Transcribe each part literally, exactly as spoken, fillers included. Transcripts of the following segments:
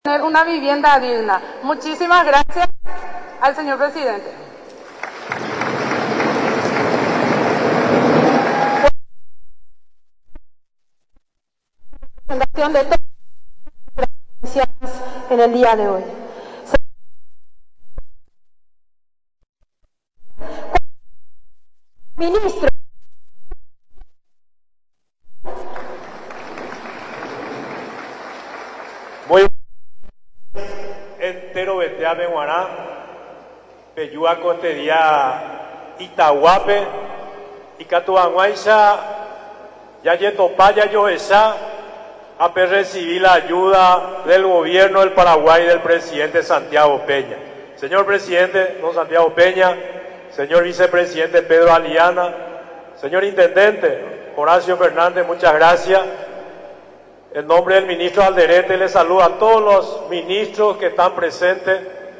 tener una vivienda digna. Muchísimas gracias al señor presidente. Presentación de todas las en el día de hoy. Ministro. Muy entero betea benguará, peyúa costería Itahuape, y Catuanguaiza, ya yetopaya yo esa, a recibir la ayuda del gobierno del Paraguay y del presidente Santiago Peña. Señor presidente, don Santiago Peña, señor vicepresidente Pedro Aliana, señor intendente Horacio Fernández, muchas gracias. En nombre del ministro Alderete le saludo a todos los ministros que están presentes.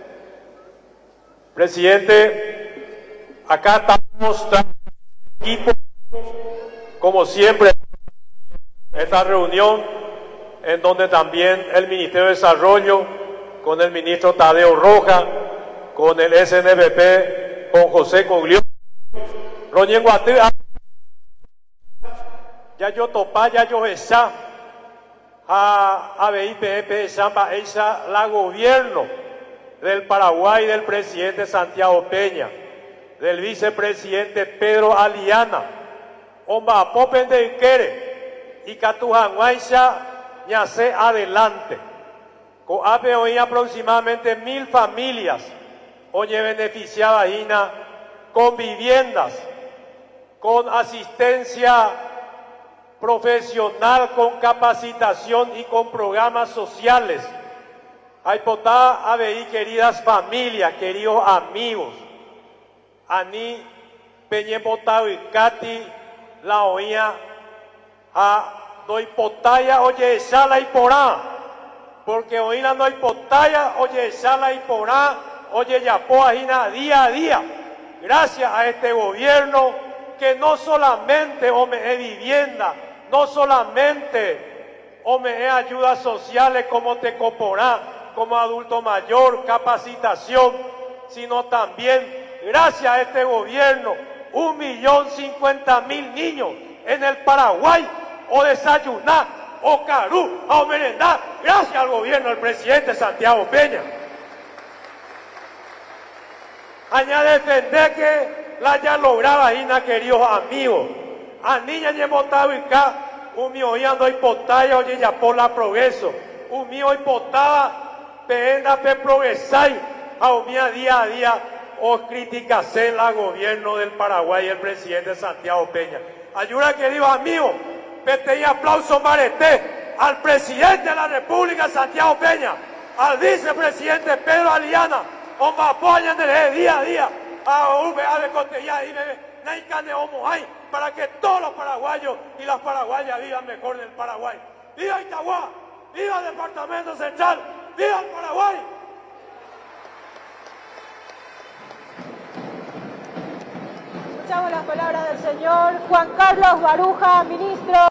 Presidente, acá estamos equipo, como siempre, esta reunión en donde también el Ministerio de Desarrollo, con el ministro Tadeo Roja, con el S N B P, con José Coglione, Roñenguatí, ya yo topá, ya yo esa, a A B I P E P, Samba, esa, la gobierno del Paraguay, del presidente Santiago Peña, del vicepresidente Pedro Aliana, Omba Popen de Iquere, y Catujanguaiza, ñace adelante. Coape hoy aproximadamente mil familias, oye beneficiadas Ina, con viviendas, con asistencia profesional, con capacitación y con programas sociales. Aipotá, Abeí, queridas familias, queridos amigos, Ani, Peñepotá y Cati, la oía, a doy potaya, oye, sala y porá, porque oíla no hay potaya, oye, sala y porá, oye, yapoa, día a día, gracias a este gobierno que no solamente ome vivienda, no solamente ome ayudas sociales como Tecoporá, como adulto mayor, capacitación, sino también, gracias a este gobierno, un millón cincuenta mil niños en el Paraguay, o desayunar, o carú, o merendar, gracias al gobierno del presidente Santiago Peña. Añade defender que la haya logrado, Ina, queridos amigos. A niña ñemotado y ca, un mío ando y potaya, oye, ya por la progreso. Un mío y potada, peenda pe progresai, a un mía día a día, os criticas en la gobierno del Paraguay y el presidente Santiago Peña. Ayuda, queridos amigos. Pete y aplauso marete al presidente de la República, Santiago Peña, al vicepresidente Pedro Aliana, o me apoyan desde día a día, a V A de Cotella y Naicane Omoay, para que todos los paraguayos y las paraguayas vivan mejor en el Paraguay. ¡Viva Itagua! ¡Viva el Departamento Central! ¡Viva el Paraguay! Escuchamos las palabras del señor Juan Carlos Baruja, ministro.